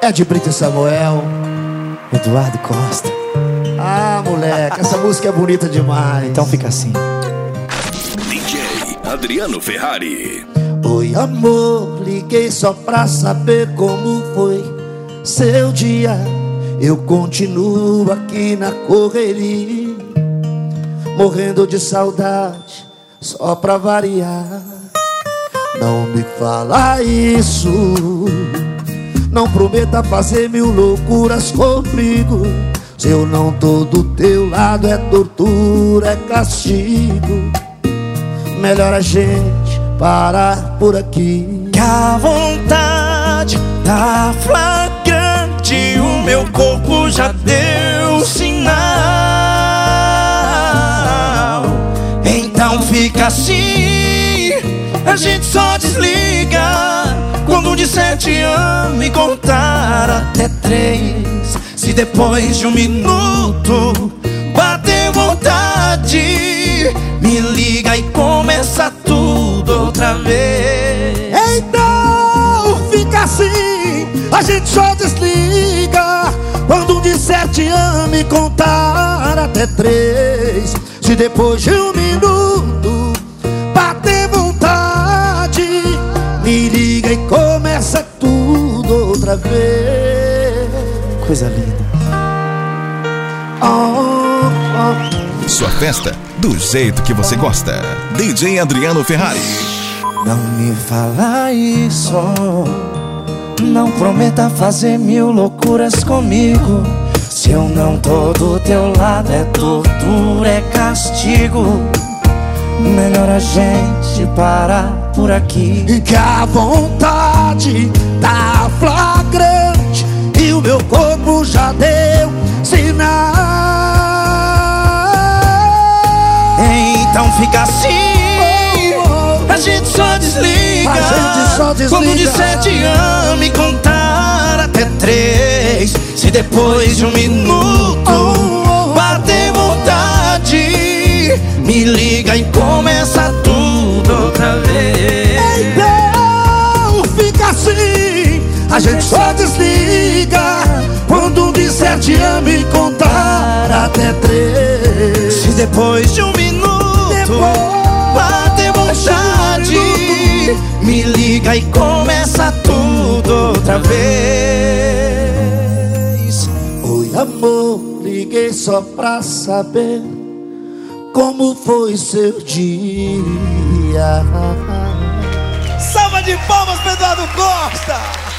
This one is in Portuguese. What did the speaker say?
É de Brito e Samuel, Eduardo Costa. Ah, moleque, essa música é bonita demais. Então fica assim. DJ Adriano Ferrari. Oi, amor, liguei só pra saber como foi seu dia. Eu continuo aqui na correria, morrendo de saudade, só pra variar. Não me fala isso, não prometa fazer mil loucuras comigo. Se eu não tô do teu lado é tortura, é castigo. Melhor a gente parar por aqui. Que a vontade tá flagrante, o meu corpo já deu sinal. Então fica assim, a gente só desliga quando disser te amo e contar até 3. Se depois de 1 minuto bater vontade, me liga e começa tudo outra vez. Então fica assim, a gente só desliga quando disser te amo e contar até 3. Se depois de 1 minuto bater vontade, me liga e começa tudo outra vez. Coisa linda. Sua festa do jeito que você gosta. DJ Adriano Ferrari. Não me fala isso, não prometa fazer mil loucuras comigo. Se eu não tô do teu lado é tortura, é castigo. Melhor a gente parar por aqui. E que a vontade tá flagrante e o meu corpo já deu sinal. Então fica assim, a gente só desliga quando disser te amo e contar até 3. Se depois de 1 minuto bater vontade, me liga e começa tudo outra vez. Então fica assim, a gente só desliga quando disser te amo e contar até 3. Se depois de 1 minuto bater vontade, me liga e começa tudo outra vez. Oi, amor, liguei só pra saber como foi seu dia. Salva de palmas, Eduardo Costa!